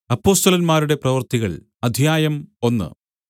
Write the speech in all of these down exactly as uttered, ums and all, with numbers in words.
അപ്പൊസ്തലന്മാരുടെ പ്രവൃത്തികൾ അധ്യായം ഒന്ന്.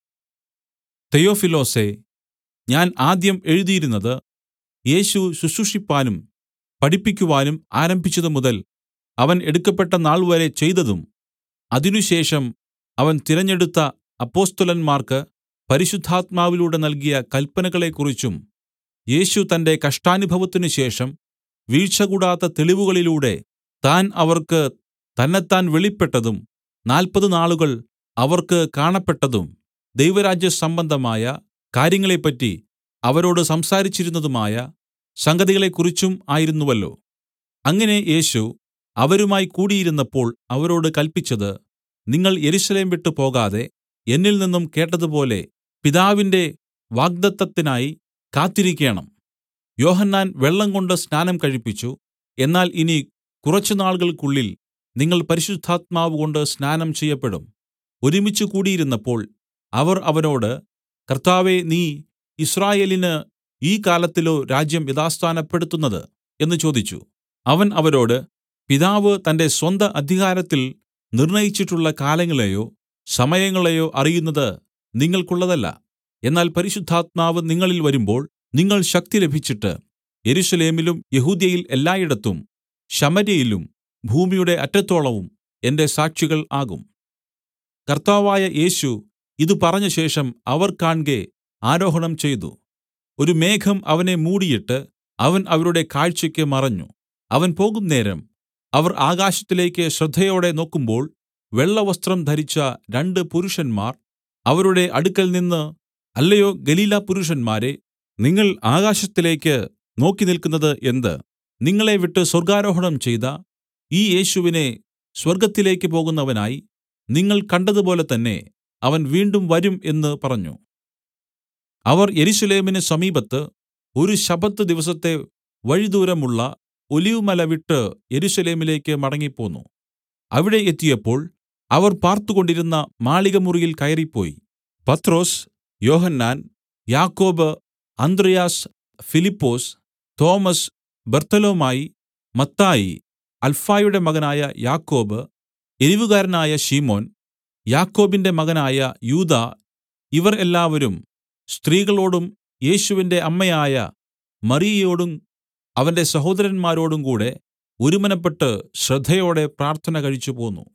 തെയോഫിലോസേ, ഞാൻ ആദ്യം എഴുതിയിരുന്നത് യേശു ശുശ്രൂഷിപ്പാനും പഠിപ്പിക്കുവാനും ആരംഭിച്ചതുമുതൽ അവൻ എടുക്കപ്പെട്ട നാൾവരെ ചെയ്തതും അതിനുശേഷം അവൻ തിരഞ്ഞെടുത്ത അപ്പൊസ്തലന്മാർക്ക് പരിശുദ്ധാത്മാവിലൂടെ നൽകിയ കല്പനകളെക്കുറിച്ചും യേശു തന്റെ കഷ്ടാനുഭവത്തിനു ശേഷം വീഴ്ചകൂടാത്ത തെളിവുകളിലൂടെ താൻ അവർക്ക് തന്നെത്താൻ വെളിപ്പെട്ടതും നാല്പത് നാളുകൾ അവർക്ക് കാണപ്പെട്ടതും ദൈവരാജ്യസംബന്ധമായ കാര്യങ്ങളെപ്പറ്റി അവരോട് സംസാരിച്ചിരുന്നതുമായ സംഗതികളെക്കുറിച്ചും ആയിരുന്നുവല്ലോ. അങ്ങനെ യേശു അവരുമായി കൂടിയിരുന്നപ്പോൾ അവരോട് കല്പിച്ചത്, നിങ്ങൾ യെരൂശലേം വിട്ടു പോകാതെ എന്നിൽ നിന്നും കേട്ടതുപോലെ പിതാവിന്റെ വാഗ്ദത്തത്തിനായി കാത്തിരിക്കേണം. യോഹന്നാൻ വെള്ളംകൊണ്ട് സ്നാനം കഴിപ്പിച്ചു. എന്നാൽ ഇനി കുറച്ചുനാളുകൾക്കുള്ളിൽ നിങ്ങൾ പരിശുദ്ധാത്മാവുകൊണ്ട് സ്നാനം ചെയ്യപ്പെടും. ഒരുമിച്ച് കൂടിയിരുന്നപ്പോൾ അവർ അവനോട്, കർത്താവേ, നീ യിസ്രായേലിന് ഈ കാലത്തിലോ രാജ്യം യഥാസ്ഥാനപ്പെടുത്തുന്നത് എന്ന് ചോദിച്ചു. അവൻ അവരോട്, പിതാവ് തന്റെ സ്വന്ത അധികാരത്തിൽ നിർണ്ണയിച്ചിട്ടുള്ള കാലങ്ങളെയോ സമയങ്ങളെയോ അറിയുന്നത് നിങ്ങൾക്കുള്ളതല്ല. എന്നാൽ പരിശുദ്ധാത്മാവ് നിങ്ങളിൽ വരുമ്പോൾ നിങ്ങൾ ശക്തി ലഭിച്ചിട്ട് യെരൂശലേമിലും യെഹൂദ്യയിൽ എല്ലായിടത്തും ശമര്യയിലും ഭൂമിയുടെ അറ്റത്തോളവും എന്റെ സാക്ഷികൾ ആകും. കർത്താവായ യേശു ഇതു പറഞ്ഞശേഷം അവർ കാൺകെ ആരോഹണം ചെയ്തു. ഒരു മേഘം അവനെ മൂടിയിട്ട് അവൻ അവരുടെ കാഴ്ചയ്ക്ക് മറഞ്ഞു. അവൻ പോകുന്നേരം അവർ ആകാശത്തിലേക്ക് ശ്രദ്ധയോടെ നോക്കുമ്പോൾ വെള്ളവസ്ത്രം ധരിച്ച രണ്ട് പുരുഷന്മാർ അവരുടെ അടുക്കൽനിന്ന്, അല്ലയോ ഗലീലാപുരുഷന്മാരേ, നിങ്ങൾ ആകാശത്തിലേക്ക് നോക്കി നില്ക്കുന്നത് എന്ത്? നിങ്ങളെ വിട്ട് സ്വർഗ്ഗാരോഹണം ചെയ്ത ഈ യേശുവിനെ സ്വർഗ്ഗത്തിലേക്ക് പോകുന്നവനായി നിങ്ങൾ കണ്ടതുപോലെ തന്നെ അവൻ വീണ്ടും വരും എന്ന് പറഞ്ഞു. അവർ യെരൂശലേമിന് സമീപത്ത് ഒരു ശബ്ബത്ത് ദിവസത്തെ വഴിദൂരമുള്ള ഒലിവുമല വിട്ട് യെരൂശലേമിലേക്ക് മടങ്ങിപ്പോന്നു. അവിടെ എത്തിയപ്പോൾ അവർ പാർത്തുകൊണ്ടിരുന്ന മാളികമുറിയിൽ കയറിപ്പോയി. പത്രൊസ്, യോഹന്നാൻ, യാക്കോബ്, അന്ത്രെയാസ്, ഫിലിപ്പൊസ്, തോമസ്, ബർത്തൊലൊമായി, മത്തായി, അൽഫായുടെ മകനായ യാക്കോബ്, എരിവുകാരനായ ശിമോൻ, യാക്കോബിന്റെ മകനായ യൂദാ, ഇവർ എല്ലാവരും സ്ത്രീകളോടും യേശുവിന്റെ അമ്മയായ മറിയയോടും അവന്റെ സഹോദരന്മാരോടും കൂടെ ഒരുമനപ്പെട്ട് ശ്രദ്ധയോടെ പ്രാർത്ഥന കഴിച്ചുപോന്നു.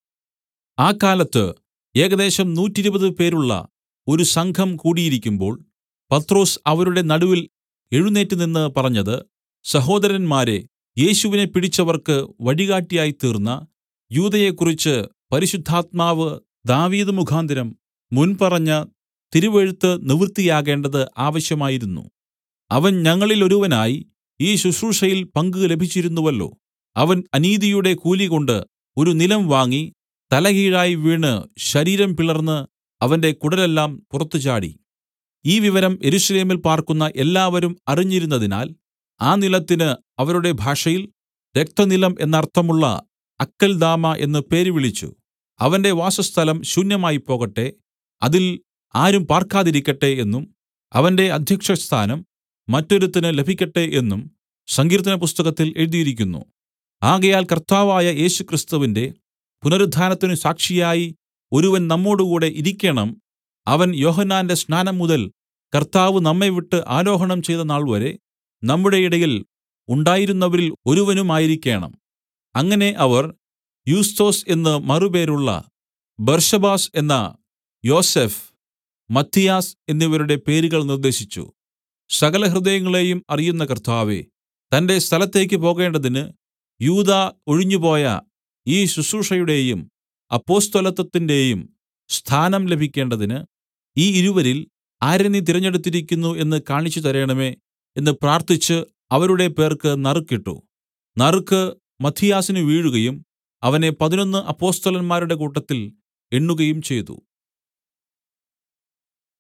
ആ കാലത്ത് ഏകദേശം നൂറ്റിരുപത് പേരുള്ള ഒരു സംഘം കൂടിയിരിക്കുമ്പോൾ പത്രൊസ് അവരുടെ നടുവിൽ എഴുന്നേറ്റുനിന്ന് പറഞ്ഞത്, സഹോദരന്മാരേ, യേശുവിനെ പിടിച്ചവർക്ക് വഴികാട്ടിയായിത്തീർന്ന യൂദയെക്കുറിച്ച് പരിശുദ്ധാത്മാവ് ദാവീദ് മുഖാന്തരം മുൻപറഞ്ഞ തിരുവെഴുത്ത് നിവൃത്തിയാകേണ്ടത് ആവശ്യമായിരുന്നു. അവൻ ഞങ്ങളിലൊരുവനായി ഈ ശുശ്രൂഷയിൽ പങ്ക് ലഭിച്ചിരുന്നുവല്ലോ. അവൻ അനീതിയുടെ കൂലികൊണ്ട് ഒരു നിലം വാങ്ങി തലകീഴായി വീണ് ശരീരം പിളർന്ന് അവന്റെ കുടലെല്ലാം പുറത്തു ചാടി. ഈ വിവരം യെരൂശലേമിൽ പാർക്കുന്ന എല്ലാവരും അറിഞ്ഞിരുന്നതിനാൽ ആ നിലത്തിന് അവരുടെ ഭാഷയിൽ രക്തനിലം എന്നർത്ഥമുള്ള അക്കൽദാമ എന്ന് പേര് വിളിച്ചു. അവന്റെ വാസസ്ഥലം ശൂന്യമായിപ്പോകട്ടെ, അതിൽ ആരും പാർക്കാതിരിക്കട്ടെ എന്നും അവന്റെ അദ്ധ്യക്ഷസ്ഥാനം മറ്റൊരുത്തന് ലഭിക്കട്ടെ എന്നും സങ്കീർത്തന പുസ്തകത്തിൽ എഴുതിയിരിക്കുന്നു. ആകയാൽ കർത്താവായ യേശുക്രിസ്തുവിന്റെ പുനരുത്ഥാനത്തിന് സാക്ഷിയായി ഒരുവൻ നമ്മോടുകൂടെ ഇരിക്കേണം. അവൻ യോഹന്നാന്റെ സ്നാനം മുതൽ കർത്താവ് നമ്മെ വിട്ട് ആരോഹണം ചെയ്ത നാൾവരെ നമ്മുടെ ഇടയിൽ ഉണ്ടായിരുന്നവരിൽ ഒരുവനുമായിരിക്കേണം. അങ്ങനെ അവർ യുസ്തൊസ് എന്ന് മറുപേരുള്ള ബർശബാസ് എന്ന യോസഫ്, മത്തിയാസ് എന്നിവരുടെ പേരുകൾ നിർദ്ദേശിച്ചു. സകല ഹൃദയങ്ങളെയും അറിയുന്ന കർത്താവേ, തന്റെ സ്ഥലത്തേക്ക് പോകേണ്ടതിന് യൂദാ ഒഴിഞ്ഞുപോയ ഈ ശുശ്രൂഷയുടെയും അപ്പൊസ്തലത്വത്തിന്റെയും സ്ഥാനം ലഭിക്കേണ്ടതിന് ഈ ഇരുവരിൽ ആരെ നീ തിരഞ്ഞെടുത്തിരിക്കുന്നു എന്ന് കാണിച്ചു തരേണമേ എന്ന് പ്രാർത്ഥിച്ച് അവരുടെ പേർക്ക് നറുക്കിട്ടു. നറുക്ക് മത്തിയാസിന് വീഴുകയും അവനെ പതിനൊന്ന് അപ്പൊസ്തലന്മാരുടെ കൂട്ടത്തിൽ എണ്ണുകയും ചെയ്തു.